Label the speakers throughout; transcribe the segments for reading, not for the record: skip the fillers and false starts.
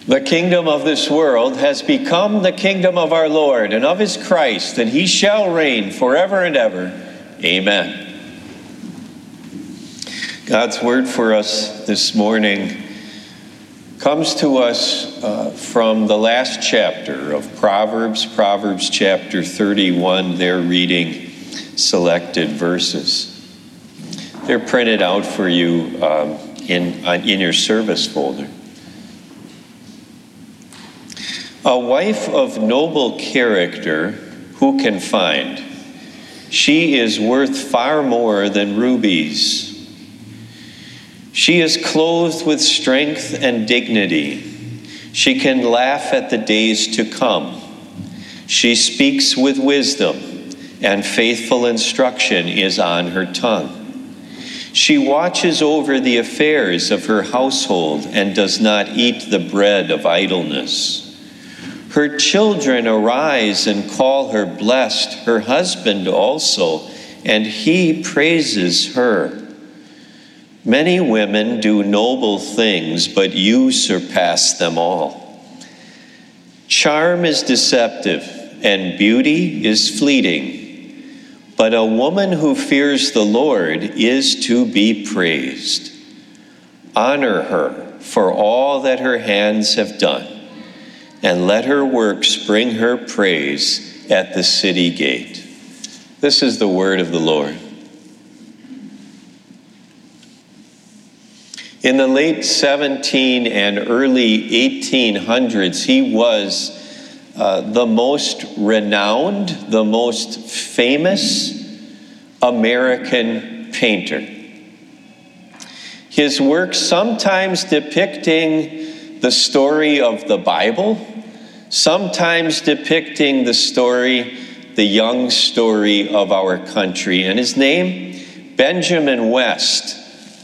Speaker 1: The kingdom of this world has become the kingdom of our Lord and of his Christ, and he shall reign forever and ever. Amen. God's word for us this morning comes to us from the last chapter of Proverbs chapter 31. They're reading selected verses. They're printed out for you in your service folder. A wife of noble character, who can find? She is worth far more than rubies. She is clothed with strength and dignity. She can laugh at the days to come. She speaks with wisdom, and faithful instruction is on her tongue. She watches over the affairs of her household and does not eat the bread of idleness. Her children arise and call her blessed, her husband also, and he praises her. Many women do noble things, but you surpass them all. Charm is deceptive, and beauty is fleeting, but a woman who fears the Lord is to be praised. Honor her for all that her hands have done, and let her works bring her praise at the city gate. This is the word of the Lord. In the late 17 and early 1800s, he was the most renowned, the most famous American painter. His work sometimes depicting the story of the Bible, sometimes depicting the young story of our country. And his name, Benjamin West.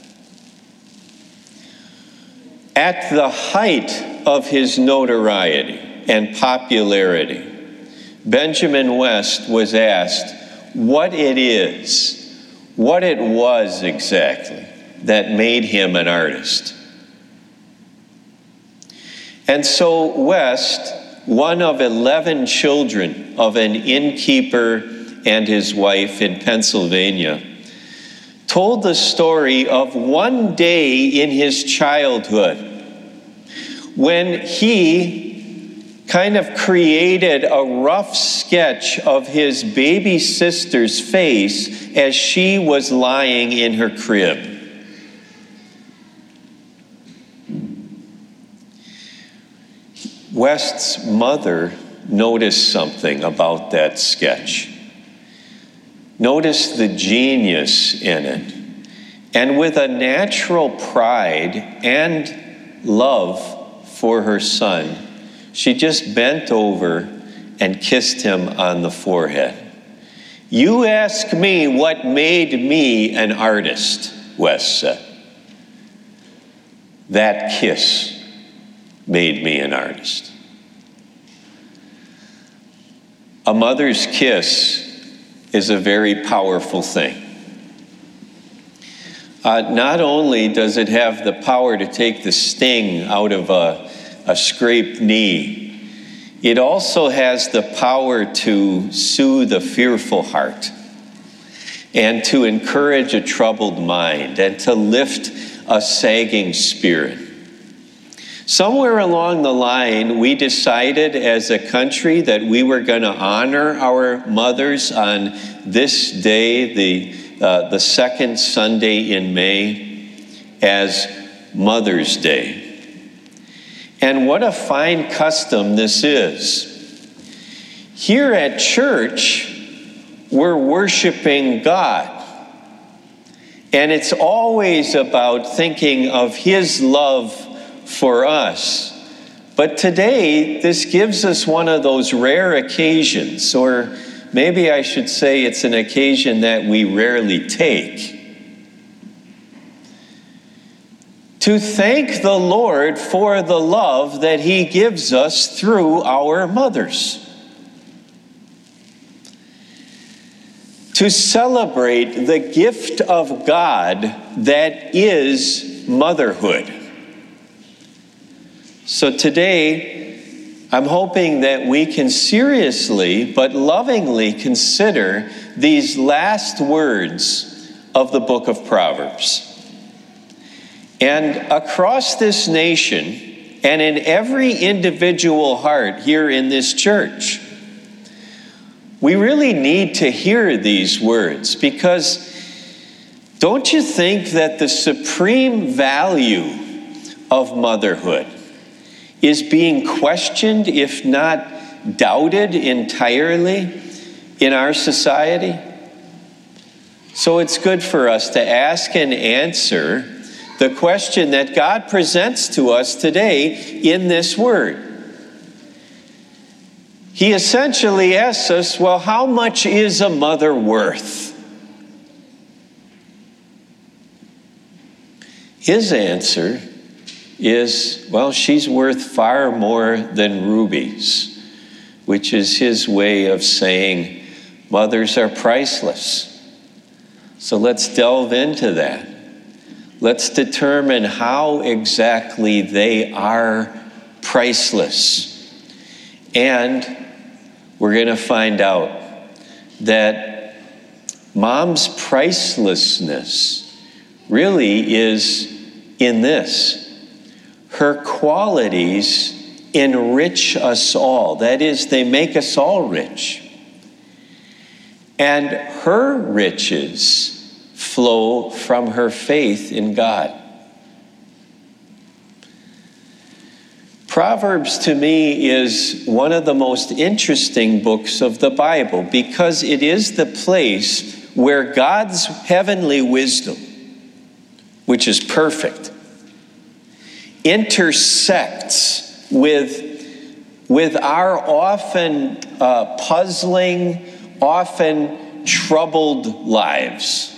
Speaker 1: At the height of his notoriety and popularity, Benjamin West was asked what it was exactly that made him an artist. And so West, one of 11 children of an innkeeper and his wife in Pennsylvania, told the story of one day in his childhood when he kind of created a rough sketch of his baby sister's face as she was lying in her crib. West's mother noticed something about that sketch. Noticed the genius in it. And with a natural pride and love for her son, she just bent over and kissed him on the forehead. "You ask me what made me an artist," West said. "That kiss made me an artist." A mother's kiss is a very powerful thing. Not only does it have the power to take the sting out of a scraped knee, it also has the power to soothe a fearful heart and to encourage a troubled mind and to lift a sagging spirit. Somewhere along the line, we decided as a country that we were going to honor our mothers on this day, the second Sunday in May, as Mother's Day. And what a fine custom this is. Here at church, we're worshiping God. And it's always about thinking of his love for us. But today, this gives us one of those rare occasions, or maybe I should say it's an occasion that we rarely take, to thank the Lord for the love that he gives us through our mothers. To celebrate the gift of God that is motherhood. So today, I'm hoping that we can seriously but lovingly consider these last words of the book of Proverbs. And across this nation, and in every individual heart here in this church, we really need to hear these words, because don't you think that the supreme value of motherhood is being questioned, if not doubted entirely, in our society? So it's good for us to ask and answer the question that God presents to us today in this word. He essentially asks us, well, how much is a mother worth? His answer is, well, she's worth far more than rubies, which is his way of saying mothers are priceless. So let's delve into that. Let's determine how exactly they are priceless. And we're going to find out that mom's pricelessness really is in this. Her qualities enrich us all. That is, they make us all rich. And her riches flow from her faith in God. Proverbs, to me, is one of the most interesting books of the Bible, because it is the place where God's heavenly wisdom, which is perfect, intersects with our often puzzling, often troubled lives.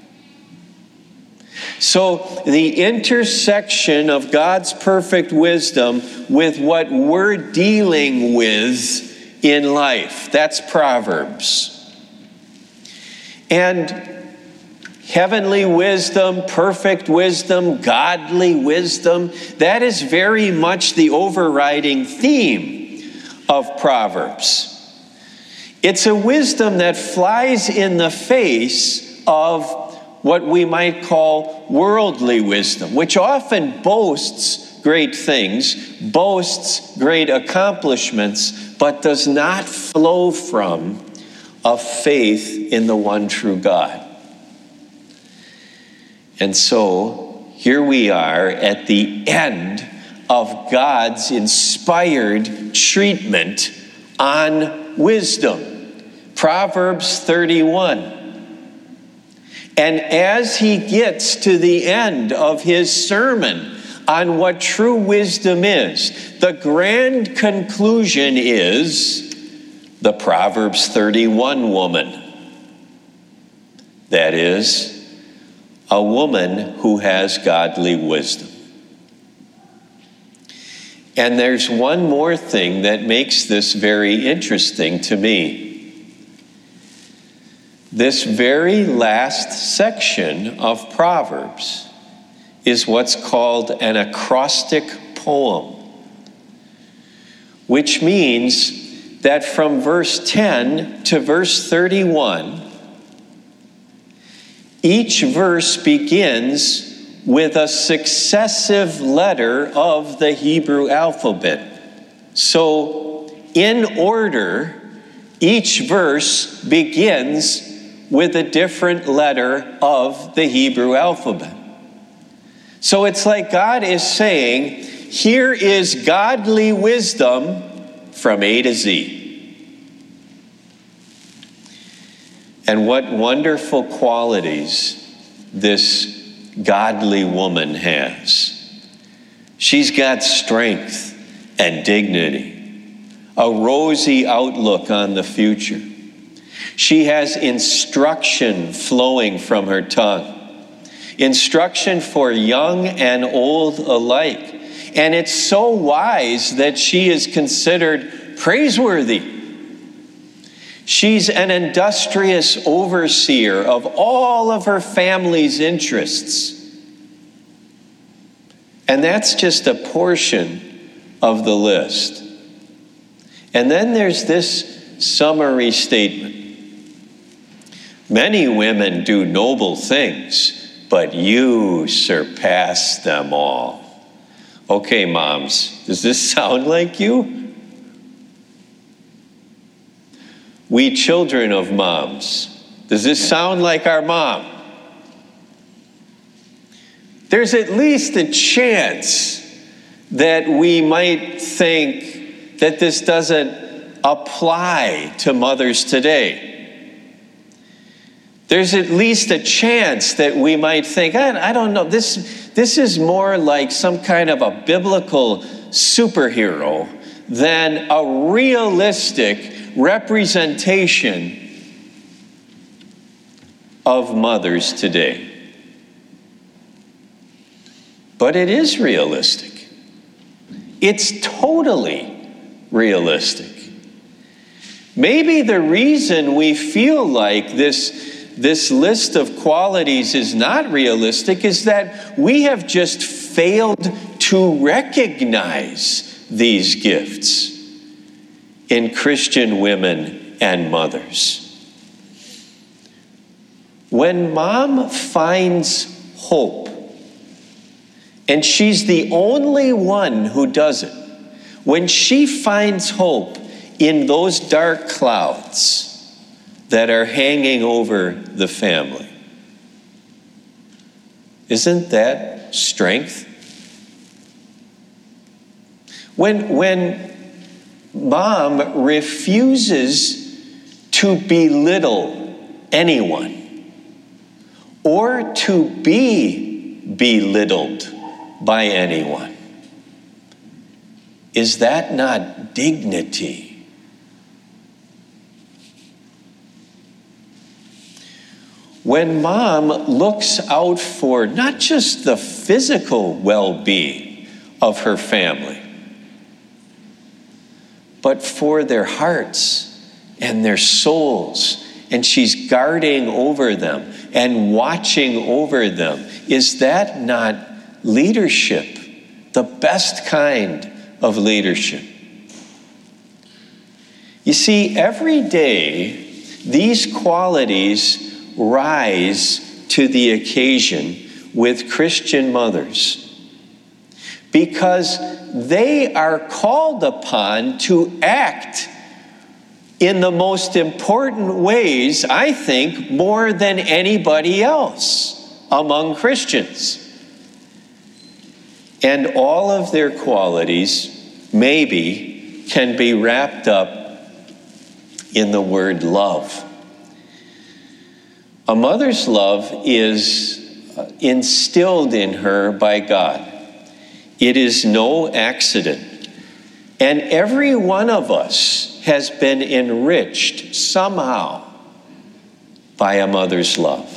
Speaker 1: So the intersection of God's perfect wisdom with what we're dealing with in life, that's Proverbs. And heavenly wisdom, perfect wisdom, godly wisdom, that is very much the overriding theme of Proverbs. It's a wisdom that flies in the face of what we might call worldly wisdom, which often boasts great things, boasts great accomplishments, but does not flow from a faith in the one true God. And so here we are at the end of God's inspired treatment on wisdom. Proverbs 31. And as he gets to the end of his sermon on what true wisdom is, the grand conclusion is the Proverbs 31 woman. That is, a woman who has godly wisdom. And there's one more thing that makes this very interesting to me. This very last section of Proverbs is what's called an acrostic poem, which means that from verse 10 to verse 31, each verse begins with a successive letter of the Hebrew alphabet. So, in order, each verse begins with a different letter of the Hebrew alphabet. So it's like God is saying, here is godly wisdom from A to Z. And what wonderful qualities this godly woman has. She's got strength and dignity, a rosy outlook on the future. She has instruction flowing from her tongue, instruction for young and old alike. And it's so wise that she is considered praiseworthy. She's an industrious overseer of all of her family's interests. And that's just a portion of the list. And then there's this summary statement. Many women do noble things, but you surpass them all. Okay, moms, does this sound like you? We children of moms, does this sound like our mom? There's at least a chance that we might think that this doesn't apply to mothers today. There's at least a chance that we might think, I don't know, this is more like some kind of a biblical superhero than a realistic representation of mothers today. But it is realistic. It's totally realistic. Maybe the reason we feel like this list of qualities is not realistic is that we have just failed to recognize these gifts in Christian women and mothers. When mom finds hope, and she's the only one who does it, when she finds hope in those dark clouds that are hanging over the family, isn't that strength? When mom refuses to belittle anyone or to be belittled by anyone, is that not dignity? When mom looks out for not just the physical well-being of her family, but for their hearts and their souls, and she's guarding over them and watching over them, is that not leadership, the best kind of leadership? You see, every day, these qualities rise to the occasion with Christian mothers because they are called upon to act in the most important ways, I think, more than anybody else among Christians. And all of their qualities, maybe, can be wrapped up in the word love. A mother's love is instilled in her by God. It is no accident. And every one of us has been enriched somehow by a mother's love.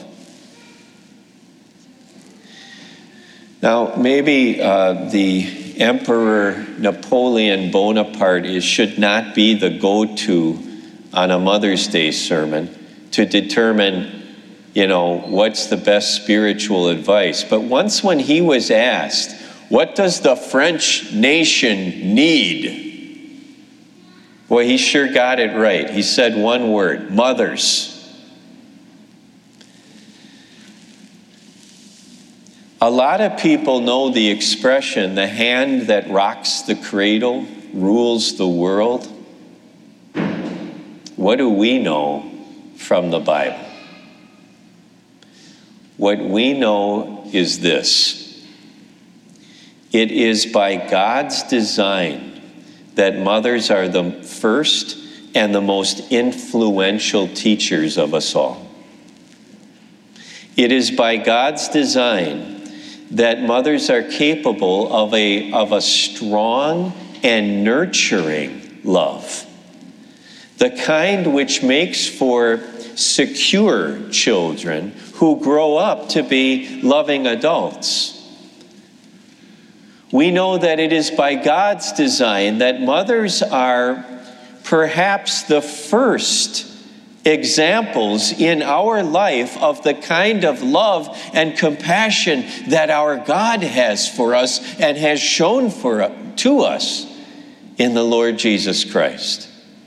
Speaker 1: Now, maybe the Emperor Napoleon Bonaparte should not be the go-to on a Mother's Day sermon to determine, what's the best spiritual advice. But once when he was asked, what does the French nation need? Boy, he sure got it right. He said one word: mothers. A lot of people know the expression, the hand that rocks the cradle rules the world. What do we know from the Bible? What we know is this: it is by God's design that mothers are the first and the most influential teachers of us all. It is by God's design that mothers are capable of a strong and nurturing love, the kind which makes for secure children who grow up to be loving adults. We know that it is by God's design that mothers are perhaps the first examples in our life of the kind of love and compassion that our God has for us and has shown to us in the Lord Jesus Christ.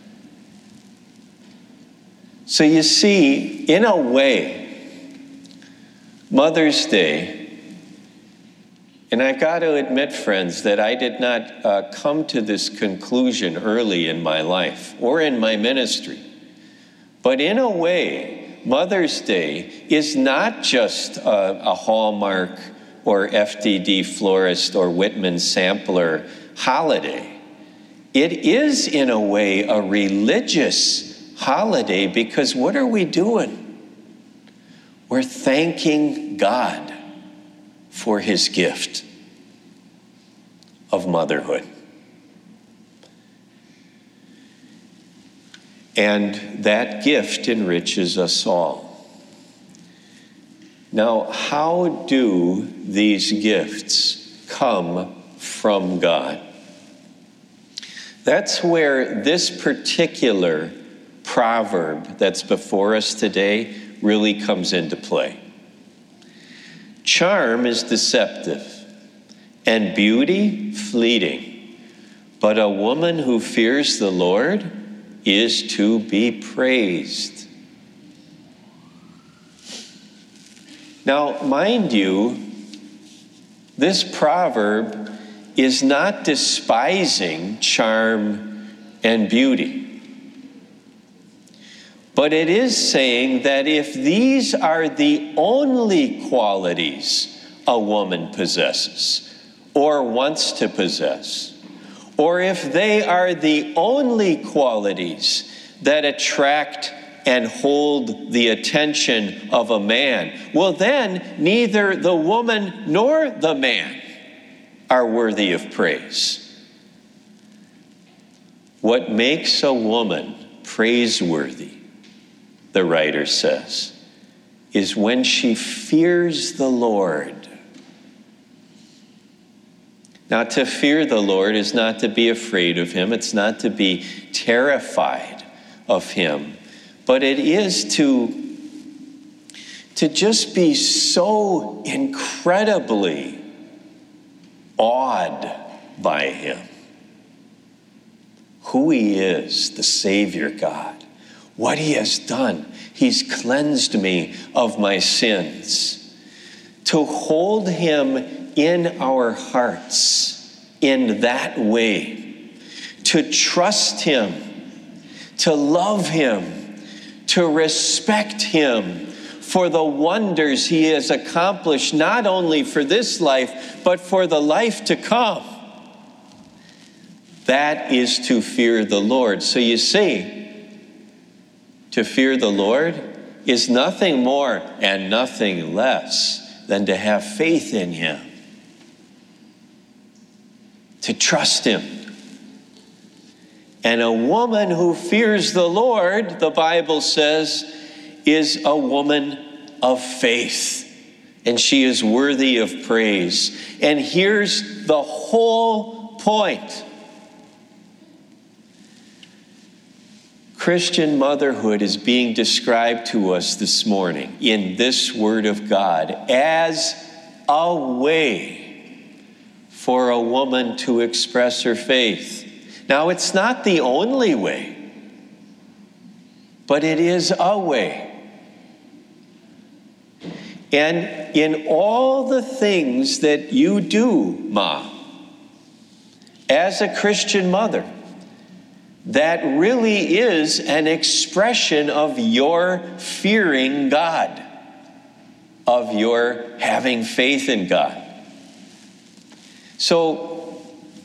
Speaker 1: So you see, in a way, Mother's Day, and I've got to admit, friends, that I did not come to this conclusion early in my life or in my ministry. But in a way, Mother's Day is not just a Hallmark or FDD Florist or Whitman Sampler holiday. It is, in a way, a religious holiday, because what are we doing? We're thanking God for his gift of motherhood. And that gift enriches us all. Now, how do these gifts come from God? That's where this particular proverb that's before us today really comes into play. Charm is deceptive, and beauty fleeting, but a woman who fears the Lord is to be praised. Now, mind you, this proverb is not despising charm and beauty. But it is saying that if these are the only qualities a woman possesses or wants to possess, or if they are the only qualities that attract and hold the attention of a man, well then neither the woman nor the man are worthy of praise. What makes a woman praiseworthy, the writer says, is when she fears the Lord. Now, to fear the Lord is not to be afraid of him. It's not to be terrified of him. But it is to just be so incredibly awed by him. Who he is, the Savior God. What he has done. He's cleansed me of my sins. To hold him in our hearts in that way. To trust him. To love him. To respect him for the wonders he has accomplished, not only for this life, but for the life to come. That is to fear the Lord. So you see, to fear the Lord is nothing more and nothing less than to have faith in him. To trust him. And a woman who fears the Lord, the Bible says, is a woman of faith. And she is worthy of praise. And here's the whole point. Christian motherhood is being described to us this morning in this Word of God as a way for a woman to express her faith. Now, it's not the only way, but it is a way. And in all the things that you do, Ma, as a Christian mother, that really is an expression of your fearing God, of your having faith in God. So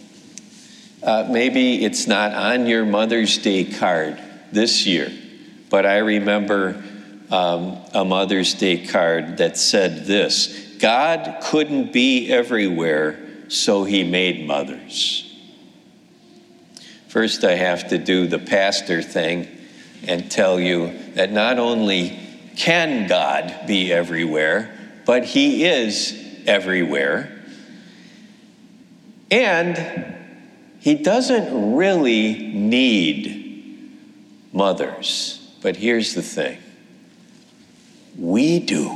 Speaker 1: maybe it's not on your Mother's Day card this year, but I remember a Mother's Day card that said this: God couldn't be everywhere, so he made mothers. First, I have to do the pastor thing and tell you that not only can God be everywhere, but he is everywhere. And he doesn't really need mothers. But here's the thing. We do.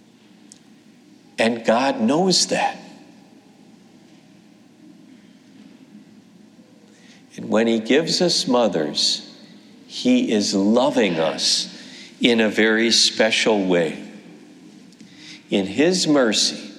Speaker 1: And God knows that. And when he gives us mothers, he is loving us in a very special way. In his mercy,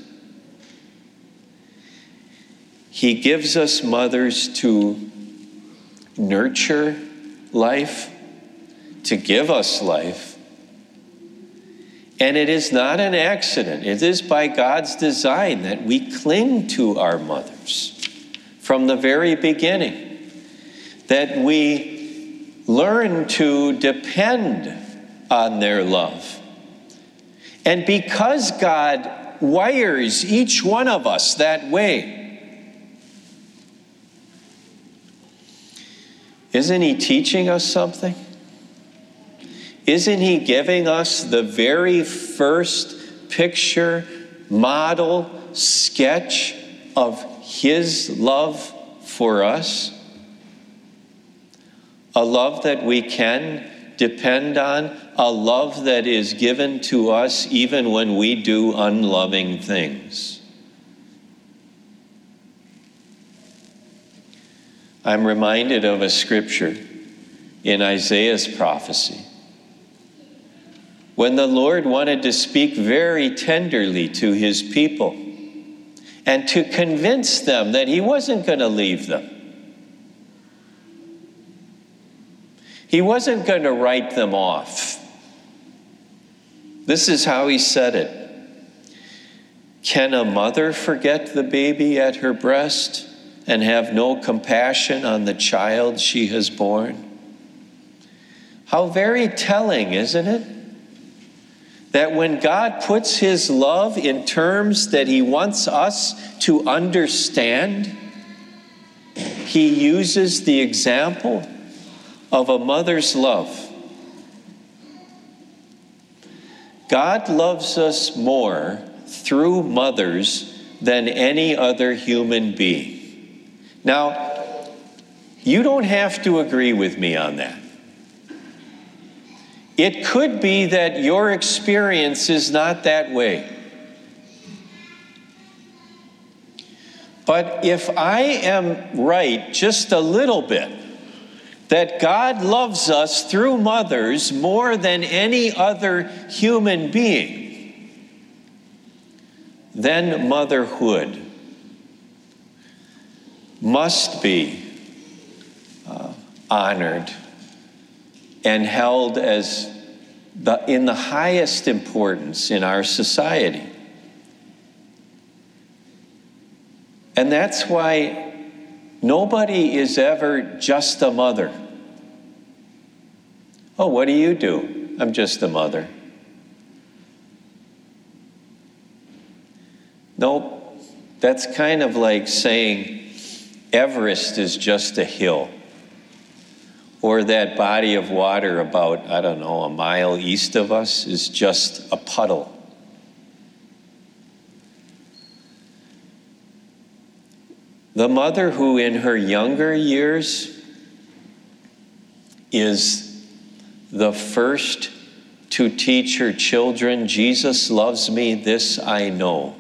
Speaker 1: he gives us mothers to nurture life, to give us life. And it is not an accident. It is by God's design that we cling to our mothers from the very beginning, that we learn to depend on their love. And because God wires each one of us that way, isn't he teaching us something? Isn't he giving us the very first picture, model, sketch of his love for us? A love that we can depend on, a love that is given to us even when we do unloving things. I'm reminded of a scripture in Isaiah's prophecy, when the Lord wanted to speak very tenderly to his people and to convince them that he wasn't going to leave them. He wasn't going to write them off. This is how he said it. Can a mother forget the baby at her breast and have no compassion on the child she has borne? How very telling, isn't it? That when God puts his love in terms that he wants us to understand, he uses the example of a mother's love. God loves us more through mothers than any other human being. Now, you don't have to agree with me on that. It could be that your experience is not that way. But if I am right just a little bit, that God loves us through mothers more than any other human being, then motherhood must be honored and held as in the highest importance in our society. And that's why nobody is ever just a mother. Oh, what do you do? I'm just a mother. Nope, that's kind of like saying Everest is just a hill. Or that body of water about, a mile east of us is just a puddle. The mother who in her younger years is the first to teach her children, Jesus loves me, this I know.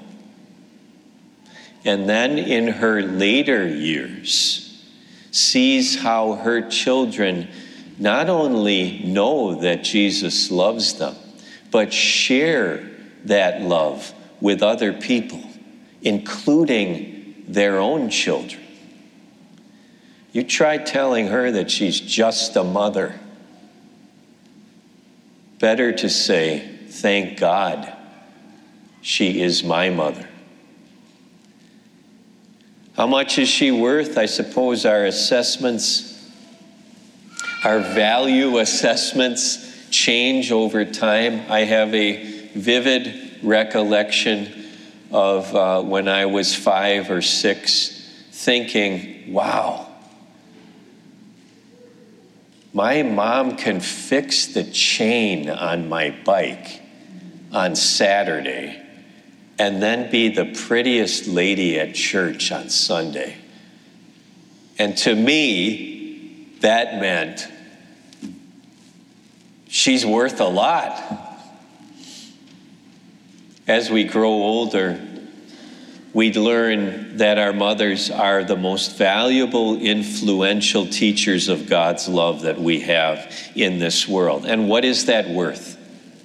Speaker 1: And then in her later years, sees how her children not only know that Jesus loves them, but share that love with other people, including their own children. You try telling her that she's just a mother. Better to say, thank God, she is my mother. How much is she worth? I suppose our assessments, our value assessments change over time. I have a vivid recollection of when I was 5 or 6, thinking, wow, my mom can fix the chain on my bike on Saturday and then be the prettiest lady at church on Sunday. And to me, that meant she's worth a lot. As we grow older, we'd learn that our mothers are the most valuable, influential teachers of God's love that we have in this world. And what is that worth?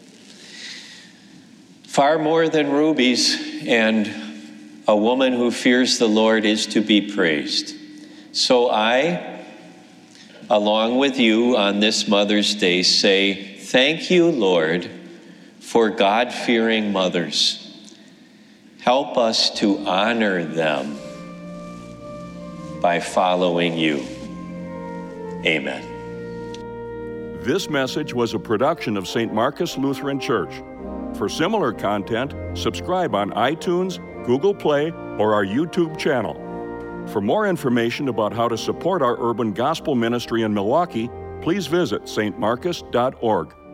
Speaker 1: Far more than rubies, and a woman who fears the Lord is to be praised. So I, along with you on this Mother's Day, say, thank you, Lord, for God-fearing mothers. Help us to honor them by following you. Amen.
Speaker 2: This message was a production of St. Marcus Lutheran Church. For similar content, subscribe on iTunes, Google Play, or our YouTube channel. For more information about how to support our urban gospel ministry in Milwaukee, please visit stmarcus.org.